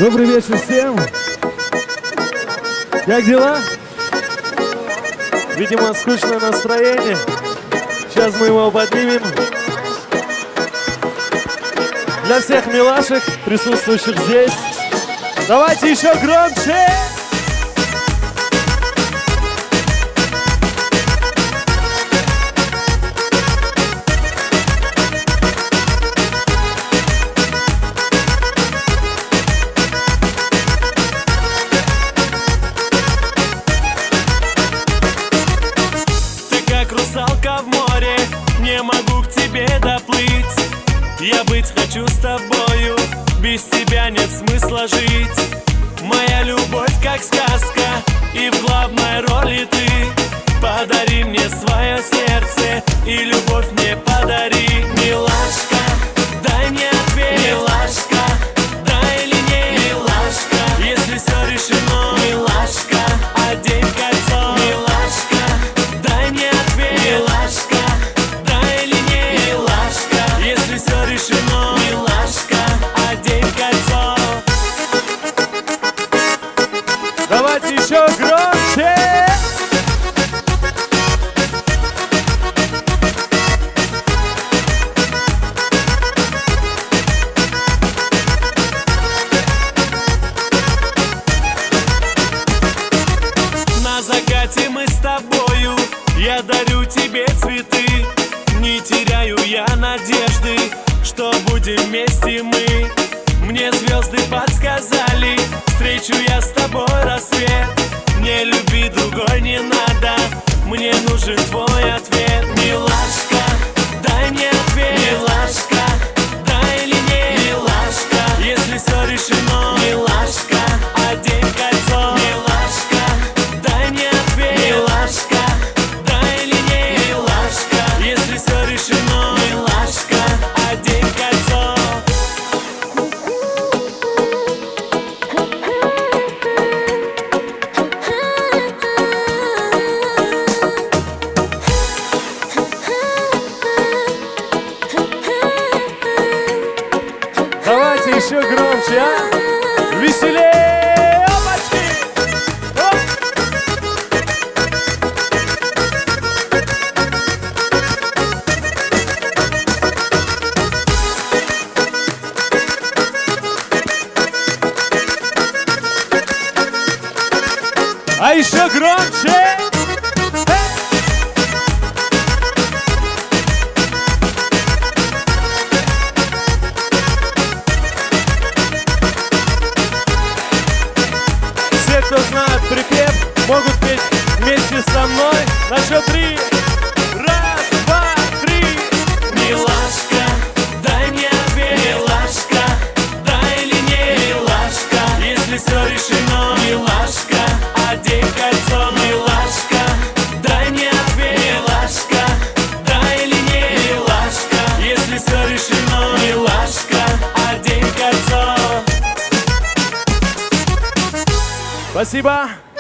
Добрый вечер всем. Как дела? Видимо, скучное настроение. Сейчас мы его поднимем. Для всех милашек, присутствующих здесь, давайте еще громче! Русалка в море, не могу к тебе доплыть. Я быть хочу с тобою, без тебя нет смысла жить. Моя любовь как сказка, и в главной роли ты. Подари мне свое сердце, и любовь мне подари. Милашка, дай мне ответ. Милашка, да или нет. Милашка, если все решено. Милашка, одень кольцо. Милашка, дай мне ответ. Милашка, да или нет. Милашка, если все решено. Милашка, одень кольцо. Давайте еще громче! На закате мы с тобою, я дарю тебе цветы. Не теряю я надежды, что будем вместе мы. Мне звезды подсказали, встречу я с тобой рассвет. Мне любви другой не надо, мне нужен твой ответ. Милашка, дай мне ответ. Милашка, да или нет. Милашка, если все решено. Милашка, одень кольцо. Милашка, дай мне ответ. Милашка, да или нет. Милашка, если все решено. Милашка, одень кольцо. Давайте еще громче, а? Веселее! Опачки! Оп! А еще громче! Все, кто знает припев, могут петь вместе со мной. На счет 3. Раз, два, три. Милашка, дай мне ответ. Милашка, да или нет. Милашка, если все решено. Милашка, одень кольцо. Милашка, дай мне ответ. Милашка, да или нет. Милашка, если все решено. Милашка, одень кольцо. Спасибо.